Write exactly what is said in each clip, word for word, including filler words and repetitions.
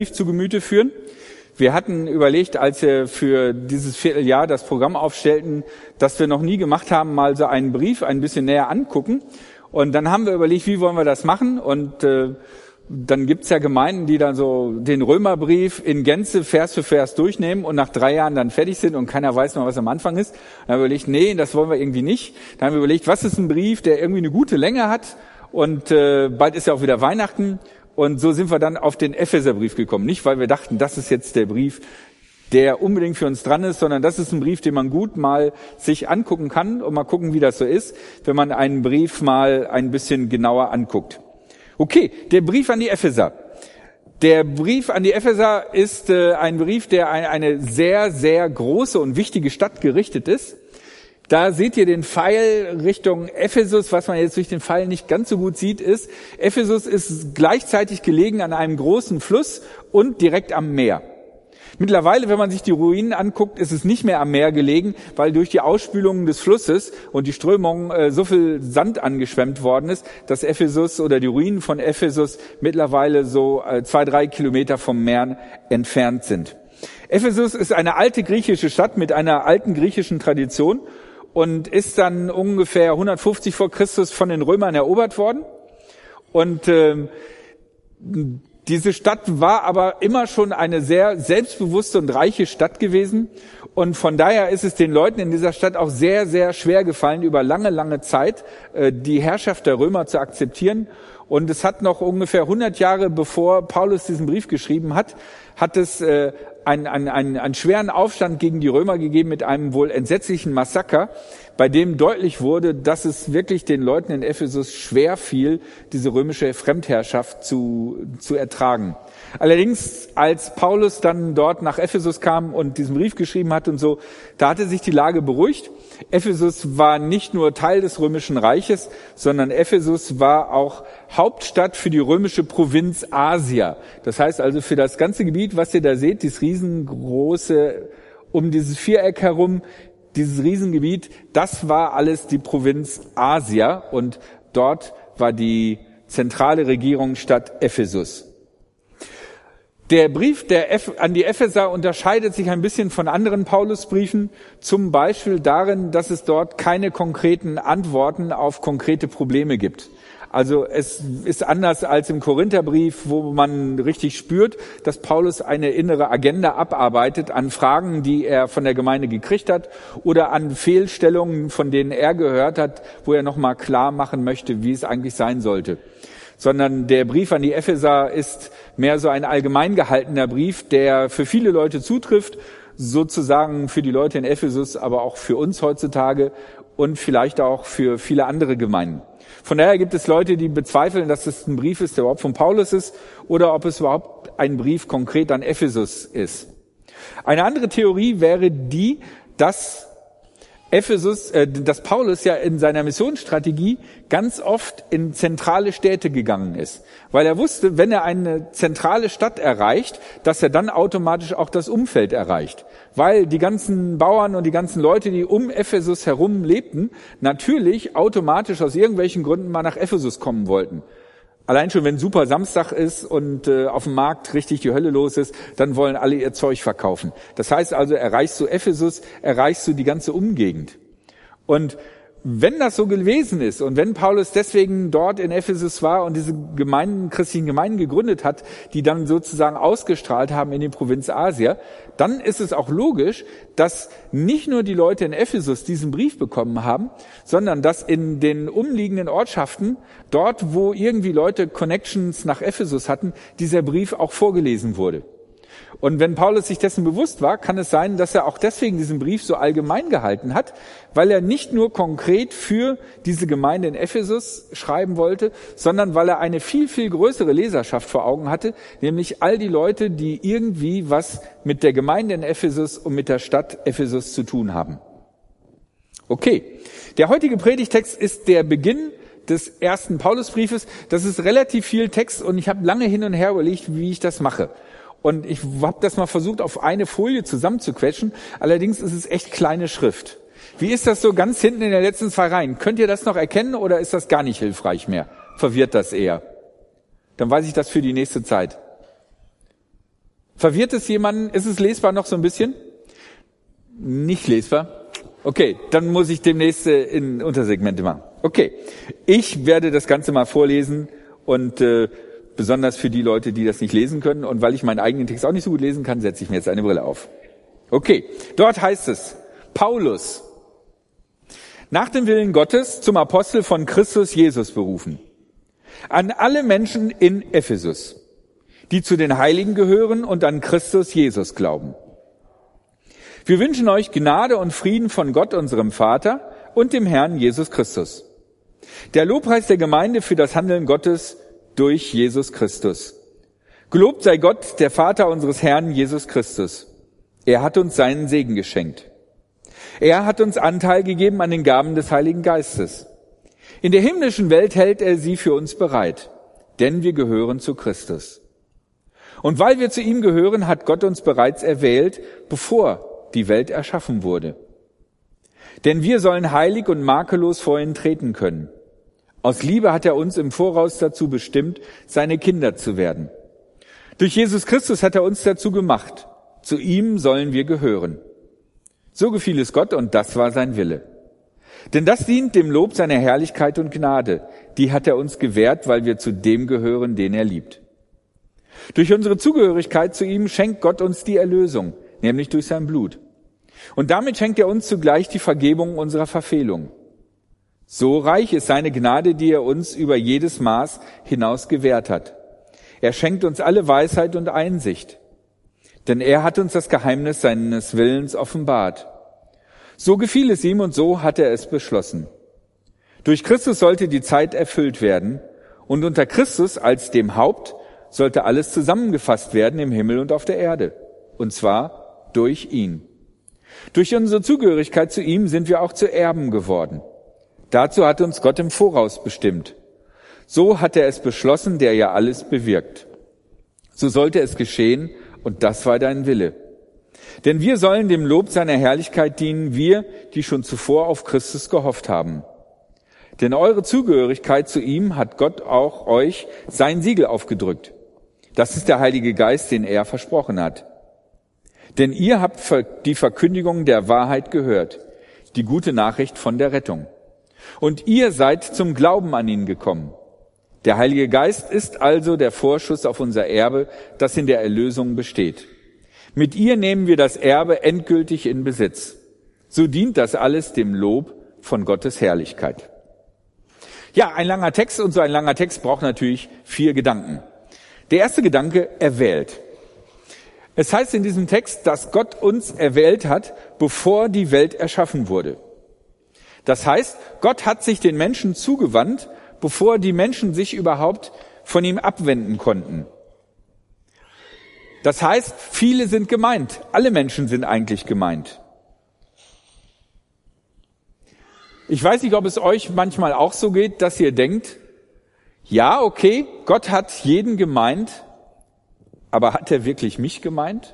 zu Gemüte führen. Wir hatten überlegt, als wir für dieses Vierteljahr das Programm aufstellten, dass wir noch nie gemacht haben, mal so einen Brief ein bisschen näher angucken. Und dann haben wir überlegt, wie wollen wir das machen? Und äh, dann gibt's ja Gemeinden, die dann so den Römerbrief in Gänze Vers für Vers durchnehmen und nach drei Jahren dann fertig sind und keiner weiß noch, was am Anfang ist. Dann haben wir überlegt, nee, das wollen wir irgendwie nicht. Dann haben wir überlegt, was ist ein Brief, der irgendwie eine gute Länge hat? Und äh, bald ist ja auch wieder Weihnachten. Und so sind wir dann auf den Epheserbrief gekommen. Nicht, weil wir dachten, das ist jetzt der Brief, der unbedingt für uns dran ist, sondern das ist ein Brief, den man gut mal sich angucken kann und mal gucken, wie das so ist, wenn man einen Brief mal ein bisschen genauer anguckt. Okay, der Brief an die Epheser. Der Brief an die Epheser ist äh, ein Brief, der an eine sehr, sehr große und wichtige Stadt gerichtet ist. Da seht ihr den Pfeil Richtung Ephesus. Was man jetzt durch den Pfeil nicht ganz so gut sieht, ist, Ephesus ist gleichzeitig gelegen an einem großen Fluss und direkt am Meer. Mittlerweile, wenn man sich die Ruinen anguckt, ist es nicht mehr am Meer gelegen, weil durch die Ausspülungen des Flusses und die Strömung äh, so viel Sand angeschwemmt worden ist, dass Ephesus oder die Ruinen von Ephesus mittlerweile so äh, zwei, drei Kilometer vom Meer entfernt sind. Ephesus ist eine alte griechische Stadt mit einer alten griechischen Tradition und ist dann ungefähr hundertfünfzig vor Christus von den Römern erobert worden. Und äh, diese Stadt war aber immer schon eine sehr selbstbewusste und reiche Stadt gewesen. Und von daher ist es den Leuten in dieser Stadt auch sehr, sehr schwer gefallen, über lange, lange Zeit äh, die Herrschaft der Römer zu akzeptieren. Und es hat noch ungefähr hundert Jahre, bevor Paulus diesen Brief geschrieben hat, hat es äh, einen, einen, einen, einen schweren Aufstand gegen die Römer gegeben mit einem wohl entsetzlichen Massaker, bei dem deutlich wurde, dass es wirklich den Leuten in Ephesus schwer fiel, diese römische Fremdherrschaft zu, zu ertragen. Allerdings, als Paulus dann dort nach Ephesus kam und diesen Brief geschrieben hat und so, da hatte sich die Lage beruhigt. Ephesus war nicht nur Teil des Römischen Reiches, sondern Ephesus war auch Hauptstadt für die römische Provinz Asia. Das heißt also für das ganze Gebiet, was ihr da seht, dieses riesengroße, um dieses Viereck herum, dieses Riesengebiet, das war alles die Provinz Asia und dort war die zentrale Regierungsstadt Ephesus. Der Brief der Eph- an die Epheser unterscheidet sich ein bisschen von anderen Paulusbriefen, zum Beispiel darin, dass es dort keine konkreten Antworten auf konkrete Probleme gibt. Also es ist anders als im Korintherbrief, wo man richtig spürt, dass Paulus eine innere Agenda abarbeitet an Fragen, die er von der Gemeinde gekriegt hat oder an Fehlstellungen, von denen er gehört hat, wo er nochmal klar machen möchte, wie es eigentlich sein sollte. Sondern der Brief an die Epheser ist mehr so ein allgemein gehaltener Brief, der für viele Leute zutrifft, sozusagen für die Leute in Ephesus, aber auch für uns heutzutage und vielleicht auch für viele andere Gemeinden. Von daher gibt es Leute, die bezweifeln, dass es ein Brief ist, der überhaupt von Paulus ist oder ob es überhaupt ein Brief konkret an Ephesus ist. Eine andere Theorie wäre die, dass Ephesus, äh, dass Paulus ja in seiner Missionsstrategie ganz oft in zentrale Städte gegangen ist, weil er wusste, wenn er eine zentrale Stadt erreicht, dass er dann automatisch auch das Umfeld erreicht, weil die ganzen Bauern und die ganzen Leute, die um Ephesus herum lebten, natürlich automatisch aus irgendwelchen Gründen mal nach Ephesus kommen wollten. Allein schon, wenn super Samstag ist und äh, auf dem Markt richtig die Hölle los ist, dann wollen alle ihr Zeug verkaufen. Das heißt also, erreichst du Ephesus, erreichst du die ganze Umgegend. Und wenn das so gewesen ist und wenn Paulus deswegen dort in Ephesus war und diese Gemeinden, christlichen Gemeinden gegründet hat, die dann sozusagen ausgestrahlt haben in die Provinz Asia, dann ist es auch logisch, dass nicht nur die Leute in Ephesus diesen Brief bekommen haben, sondern dass in den umliegenden Ortschaften, dort wo irgendwie Leute Connections nach Ephesus hatten, dieser Brief auch vorgelesen wurde. Und wenn Paulus sich dessen bewusst war, kann es sein, dass er auch deswegen diesen Brief so allgemein gehalten hat, weil er nicht nur konkret für diese Gemeinde in Ephesus schreiben wollte, sondern weil er eine viel, viel größere Leserschaft vor Augen hatte, nämlich all die Leute, die irgendwie was mit der Gemeinde in Ephesus und mit der Stadt Ephesus zu tun haben. Okay, der heutige Predigtext ist der Beginn des ersten Paulusbriefes. Das ist relativ viel Text und ich habe lange hin und her überlegt, wie ich das mache. Und ich habe das mal versucht, auf eine Folie zusammenzuquetschen. Allerdings ist es echt kleine Schrift. Wie ist das so ganz hinten in den letzten zwei Reihen? Könnt ihr das noch erkennen oder ist das gar nicht hilfreich mehr? Verwirrt das eher? Dann weiß ich das für die nächste Zeit. Verwirrt es jemanden? Ist es lesbar noch so ein bisschen? Nicht lesbar? Okay, dann muss ich demnächst in Untersegmente machen. Okay, ich werde das Ganze mal vorlesen und äh, besonders für die Leute, die das nicht lesen können und weil ich meinen eigenen Text auch nicht so gut lesen kann, setze ich mir jetzt eine Brille auf. Okay, dort heißt es, Paulus, nach dem Willen Gottes zum Apostel von Christus Jesus berufen, an alle Menschen in Ephesus, die zu den Heiligen gehören und an Christus Jesus glauben. Wir wünschen euch Gnade und Frieden von Gott, unserem Vater und dem Herrn Jesus Christus. Der Lobpreis der Gemeinde für das Handeln Gottes durch Jesus Christus. Gelobt sei Gott, der Vater unseres Herrn Jesus Christus. Er hat uns seinen Segen geschenkt. Er hat uns Anteil gegeben an den Gaben des Heiligen Geistes. In der himmlischen Welt hält er sie für uns bereit, denn wir gehören zu Christus. Und weil wir zu ihm gehören, hat Gott uns bereits erwählt, bevor die Welt erschaffen wurde. Denn wir sollen heilig und makellos vor ihn treten können. Aus Liebe hat er uns im Voraus dazu bestimmt, seine Kinder zu werden. Durch Jesus Christus hat er uns dazu gemacht. Zu ihm sollen wir gehören. So gefiel es Gott und das war sein Wille. Denn das dient dem Lob seiner Herrlichkeit und Gnade. Die hat er uns gewährt, weil wir zu dem gehören, den er liebt. Durch unsere Zugehörigkeit zu ihm schenkt Gott uns die Erlösung, nämlich durch sein Blut. Und damit schenkt er uns zugleich die Vergebung unserer Verfehlungen. So reich ist seine Gnade, die er uns über jedes Maß hinaus gewährt hat. Er schenkt uns alle Weisheit und Einsicht. Denn er hat uns das Geheimnis seines Willens offenbart. So gefiel es ihm und so hat er es beschlossen. Durch Christus sollte die Zeit erfüllt werden und unter Christus als dem Haupt sollte alles zusammengefasst werden im Himmel und auf der Erde. Und zwar durch ihn. Durch unsere Zugehörigkeit zu ihm sind wir auch zu Erben geworden. Dazu hat uns Gott im Voraus bestimmt. So hat er es beschlossen, der ja alles bewirkt. So sollte es geschehen, und das war dein Wille. Denn wir sollen dem Lob seiner Herrlichkeit dienen, wir, die schon zuvor auf Christus gehofft haben. Denn eure Zugehörigkeit zu ihm hat Gott auch euch sein Siegel aufgedrückt. Das ist der Heilige Geist, den er versprochen hat. Denn ihr habt die Verkündigung der Wahrheit gehört, die gute Nachricht von der Rettung. Und ihr seid zum Glauben an ihn gekommen. Der Heilige Geist ist also der Vorschuss auf unser Erbe, das in der Erlösung besteht. Mit ihr nehmen wir das Erbe endgültig in Besitz. So dient das alles dem Lob von Gottes Herrlichkeit. Ja, ein langer Text, und so ein langer Text braucht natürlich vier Gedanken. Der erste Gedanke, erwählt. Es heißt in diesem Text, dass Gott uns erwählt hat, bevor die Welt erschaffen wurde. Das heißt, Gott hat sich den Menschen zugewandt, bevor die Menschen sich überhaupt von ihm abwenden konnten. Das heißt, viele sind gemeint. Alle Menschen sind eigentlich gemeint. Ich weiß nicht, ob es euch manchmal auch so geht, dass ihr denkt, ja, okay, Gott hat jeden gemeint, aber hat er wirklich mich gemeint?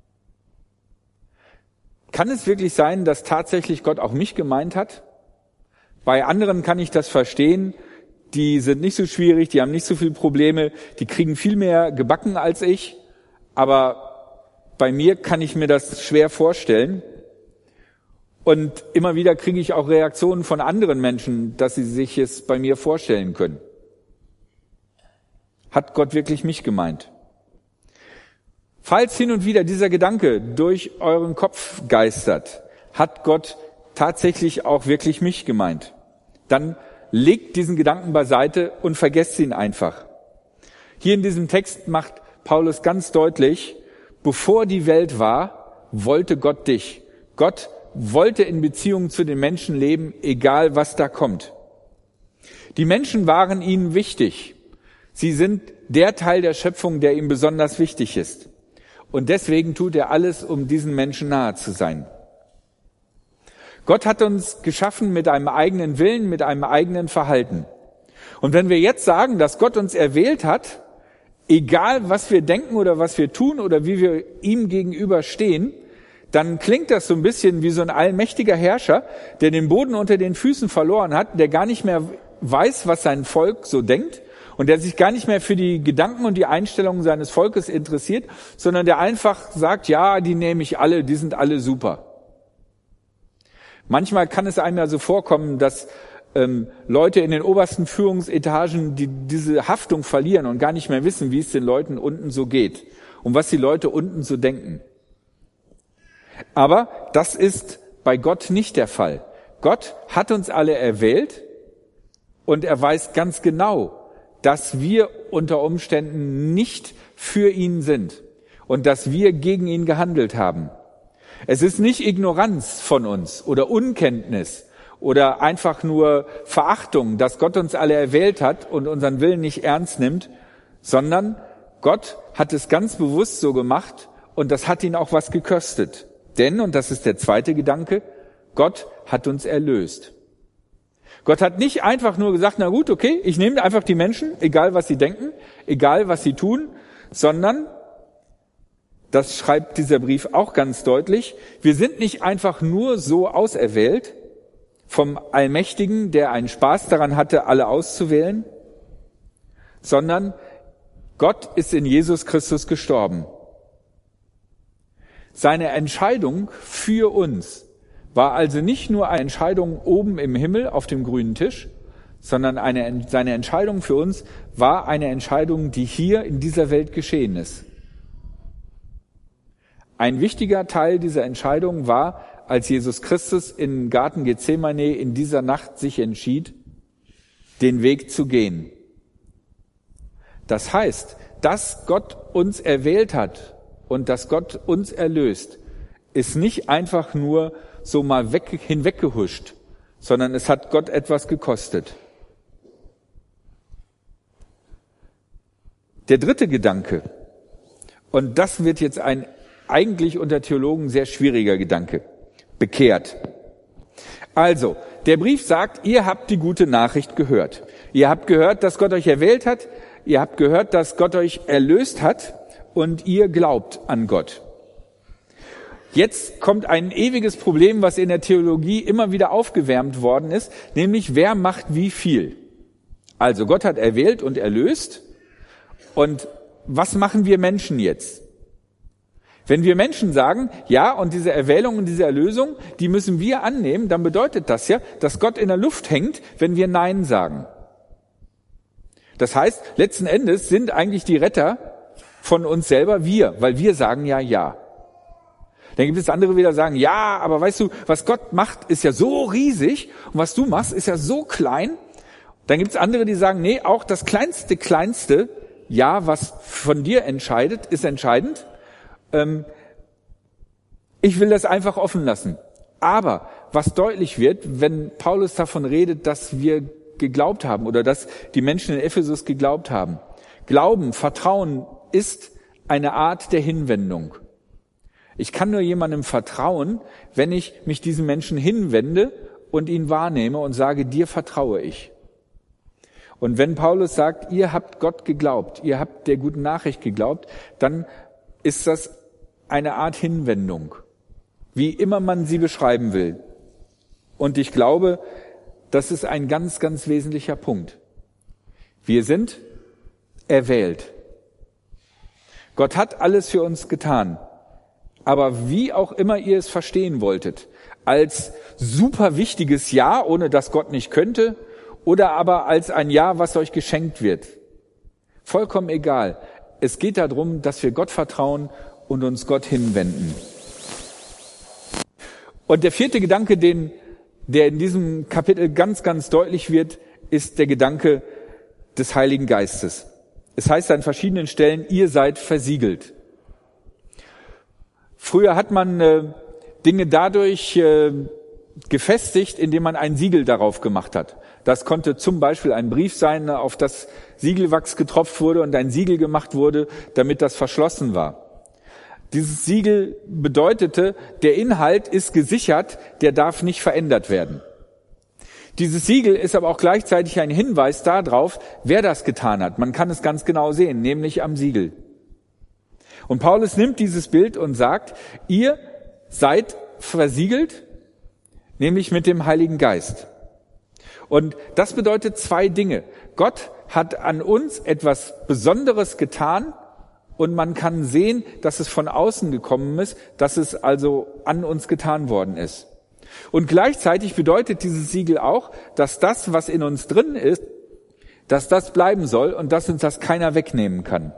Kann es wirklich sein, dass tatsächlich Gott auch mich gemeint hat? Bei anderen kann ich das verstehen. Die sind nicht so schwierig, die haben nicht so viele Probleme, die kriegen viel mehr gebacken als ich. Aber bei mir kann ich mir das schwer vorstellen. Und immer wieder kriege ich auch Reaktionen von anderen Menschen, dass sie sich es bei mir vorstellen können. Hat Gott wirklich mich gemeint? Falls hin und wieder dieser Gedanke durch euren Kopf geistert, hat Gott tatsächlich auch wirklich mich gemeint, dann legt diesen Gedanken beiseite und vergesst ihn einfach. Hier in diesem Text macht Paulus ganz deutlich, bevor die Welt war, wollte Gott dich. Gott wollte in Beziehung zu den Menschen leben, egal was da kommt. Die Menschen waren ihnen wichtig. Sie sind der Teil der Schöpfung, der ihm besonders wichtig ist. Und deswegen tut er alles, um diesen Menschen nahe zu sein. Gott hat uns geschaffen mit einem eigenen Willen, mit einem eigenen Verhalten. Und wenn wir jetzt sagen, dass Gott uns erwählt hat, egal was wir denken oder was wir tun oder wie wir ihm gegenüber stehen, dann klingt das so ein bisschen wie so ein allmächtiger Herrscher, der den Boden unter den Füßen verloren hat, der gar nicht mehr weiß, was sein Volk so denkt Und der sich gar nicht mehr für die Gedanken und die Einstellungen seines Volkes interessiert, sondern der einfach sagt, ja, die nehme ich alle, die sind alle super. Manchmal kann es einem ja so vorkommen, dass ähm, Leute in den obersten Führungsetagen die, diese Haftung verlieren und gar nicht mehr wissen, wie es den Leuten unten so geht und was die Leute unten so denken. Aber das ist bei Gott nicht der Fall. Gott hat uns alle erwählt und er weiß ganz genau, dass wir unter Umständen nicht für ihn sind und dass wir gegen ihn gehandelt haben. Es ist nicht Ignoranz von uns oder Unkenntnis oder einfach nur Verachtung, dass Gott uns alle erwählt hat und unseren Willen nicht ernst nimmt, sondern Gott hat es ganz bewusst so gemacht und das hat ihn auch was gekostet. Denn, und das ist der zweite Gedanke, Gott hat uns erlöst. Gott hat nicht einfach nur gesagt, na gut, okay, ich nehme einfach die Menschen, egal was sie denken, egal was sie tun, sondern, das schreibt dieser Brief auch ganz deutlich, wir sind nicht einfach nur so auserwählt vom Allmächtigen, der einen Spaß daran hatte, alle auszuwählen, sondern Gott ist in Jesus Christus gestorben. Seine Entscheidung für uns war also nicht nur eine Entscheidung oben im Himmel auf dem grünen Tisch, sondern eine, seine Entscheidung für uns war eine Entscheidung, die hier in dieser Welt geschehen ist. Ein wichtiger Teil dieser Entscheidung war, als Jesus Christus im Garten Gethsemane in dieser Nacht sich entschied, den Weg zu gehen. Das heißt, dass Gott uns erwählt hat und dass Gott uns erlöst, ist nicht einfach nur so mal weg, hinweggehuscht, sondern es hat Gott etwas gekostet. Der dritte Gedanke, und das wird jetzt ein eigentlich unter Theologen sehr schwieriger Gedanke, bekehrt. Also, der Brief sagt, ihr habt die gute Nachricht gehört. Ihr habt gehört, dass Gott euch erwählt hat, ihr habt gehört, dass Gott euch erlöst hat und ihr glaubt an Gott. Jetzt kommt ein ewiges Problem, was in der Theologie immer wieder aufgewärmt worden ist, nämlich wer macht wie viel. Also Gott hat erwählt und erlöst. Und was machen wir Menschen jetzt? Wenn wir Menschen sagen, ja, und diese Erwählung und diese Erlösung, die müssen wir annehmen, dann bedeutet das ja, dass Gott in der Luft hängt, wenn wir Nein sagen. Das heißt, letzten Endes sind eigentlich die Retter von uns selber wir, weil wir sagen ja, ja. Dann gibt es andere, die wieder sagen, ja, aber weißt du, was Gott macht, ist ja so riesig und was du machst, ist ja so klein. Dann gibt es andere, die sagen, nee, auch das kleinste, kleinste, ja, was von dir entscheidet, ist entscheidend. Ähm, ich will das einfach offen lassen. Aber was deutlich wird, wenn Paulus davon redet, dass wir geglaubt haben oder dass die Menschen in Ephesus geglaubt haben. Glauben, Vertrauen ist eine Art der Hinwendung. Ich kann nur jemandem vertrauen, wenn ich mich diesem Menschen hinwende und ihn wahrnehme und sage, dir vertraue ich. Und wenn Paulus sagt, ihr habt Gott geglaubt, ihr habt der guten Nachricht geglaubt, dann ist das eine Art Hinwendung, wie immer man sie beschreiben will. Und ich glaube, das ist ein ganz, ganz wesentlicher Punkt. Wir sind erwählt. Gott hat alles für uns getan. Aber wie auch immer ihr es verstehen wolltet, als super wichtiges Ja, ohne dass Gott nicht könnte, oder aber als ein Ja, was euch geschenkt wird. Vollkommen egal. Es geht darum, dass wir Gott vertrauen und uns Gott hinwenden. Und der vierte Gedanke, den, der in diesem Kapitel ganz, ganz deutlich wird, ist der Gedanke des Heiligen Geistes. Es heißt an verschiedenen Stellen, ihr seid versiegelt. Früher hat man äh, Dinge dadurch äh, gefestigt, indem man ein Siegel darauf gemacht hat. Das konnte zum Beispiel ein Brief sein, auf das Siegelwachs getropft wurde und ein Siegel gemacht wurde, damit das verschlossen war. Dieses Siegel bedeutete, der Inhalt ist gesichert, der darf nicht verändert werden. Dieses Siegel ist aber auch gleichzeitig ein Hinweis darauf, wer das getan hat. Man kann es ganz genau sehen, nämlich am Siegel. Und Paulus nimmt dieses Bild und sagt, ihr seid versiegelt, nämlich mit dem Heiligen Geist. Und das bedeutet zwei Dinge. Gott hat an uns etwas Besonderes getan und man kann sehen, dass es von außen gekommen ist, dass es also an uns getan worden ist. Und gleichzeitig bedeutet dieses Siegel auch, dass das, was in uns drin ist, dass das bleiben soll und dass uns das keiner wegnehmen kann.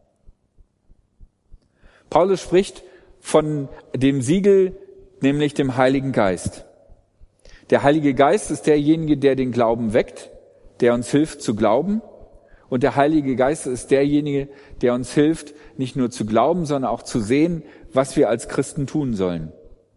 Paulus spricht von dem Siegel, nämlich dem Heiligen Geist. Der Heilige Geist ist derjenige, der den Glauben weckt, der uns hilft zu glauben. Und der Heilige Geist ist derjenige, der uns hilft, nicht nur zu glauben, sondern auch zu sehen, was wir als Christen tun sollen.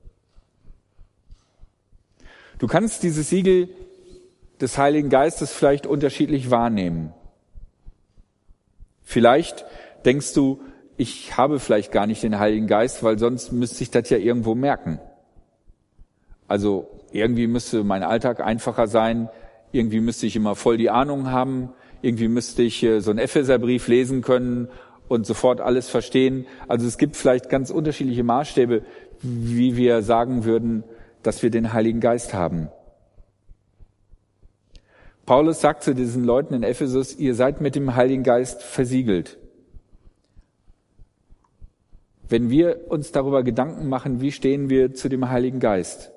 Du kannst dieses Siegel des Heiligen Geistes vielleicht unterschiedlich wahrnehmen. Vielleicht denkst du, ich habe vielleicht gar nicht den Heiligen Geist, weil sonst müsste ich das ja irgendwo merken. Also irgendwie müsste mein Alltag einfacher sein, irgendwie müsste ich immer voll die Ahnung haben, irgendwie müsste ich so einen Epheserbrief lesen können und sofort alles verstehen. Also es gibt vielleicht ganz unterschiedliche Maßstäbe, wie wir sagen würden, dass wir den Heiligen Geist haben. Paulus sagt zu diesen Leuten in Ephesus, ihr seid mit dem Heiligen Geist versiegelt. Wenn wir uns darüber Gedanken machen, wie stehen wir zu dem Heiligen Geist,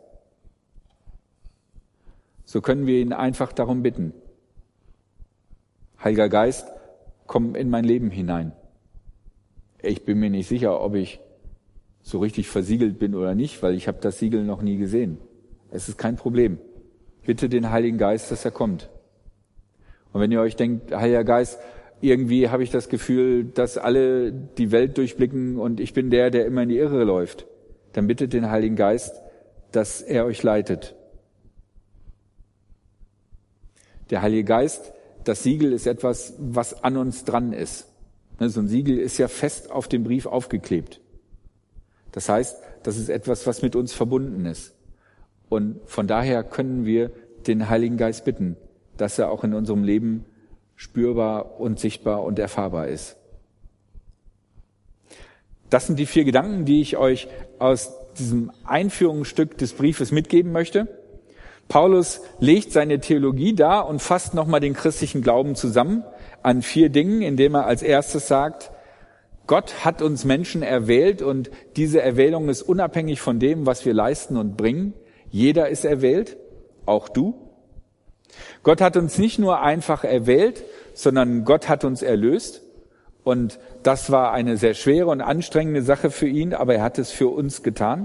so können wir ihn einfach darum bitten. Heiliger Geist, komm in mein Leben hinein. Ich bin mir nicht sicher, ob ich so richtig versiegelt bin oder nicht, weil ich habe das Siegel noch nie gesehen. Es ist kein Problem. Bitte den Heiligen Geist, dass er kommt. Und wenn ihr euch denkt, Heiliger Geist, irgendwie habe ich das Gefühl, dass alle die Welt durchblicken und ich bin der, der immer in die Irre läuft, dann bittet den Heiligen Geist, dass er euch leitet. Der Heilige Geist, das Siegel ist etwas, was an uns dran ist. So ein Siegel ist ja fest auf dem Brief aufgeklebt. Das heißt, das ist etwas, was mit uns verbunden ist. Und von daher können wir den Heiligen Geist bitten, dass er auch in unserem Leben spürbar und sichtbar und erfahrbar ist. Das sind die vier Gedanken, die ich euch aus diesem Einführungsstück des Briefes mitgeben möchte. Paulus legt seine Theologie dar und fasst nochmal den christlichen Glauben zusammen an vier Dingen, indem er als erstes sagt, Gott hat uns Menschen erwählt und diese Erwählung ist unabhängig von dem, was wir leisten und bringen. Jeder ist erwählt, auch du. Gott hat uns nicht nur einfach erwählt, sondern Gott hat uns erlöst. Und das war eine sehr schwere und anstrengende Sache für ihn, aber er hat es für uns getan.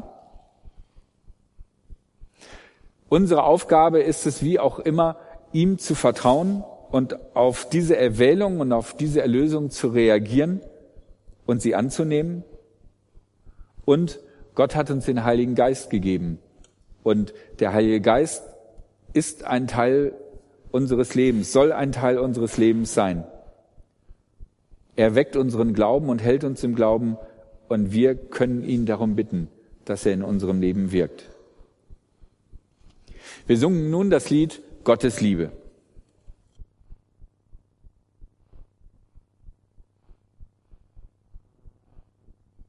Unsere Aufgabe ist es, wie auch immer, ihm zu vertrauen und auf diese Erwählung und auf diese Erlösung zu reagieren und sie anzunehmen. Und Gott hat uns den Heiligen Geist gegeben. Und der Heilige Geist ist ein Teil unseres Lebens, soll ein Teil unseres Lebens sein. Er weckt unseren Glauben und hält uns im Glauben und wir können ihn darum bitten, dass er in unserem Leben wirkt. Wir singen nun das Lied Gottes Liebe.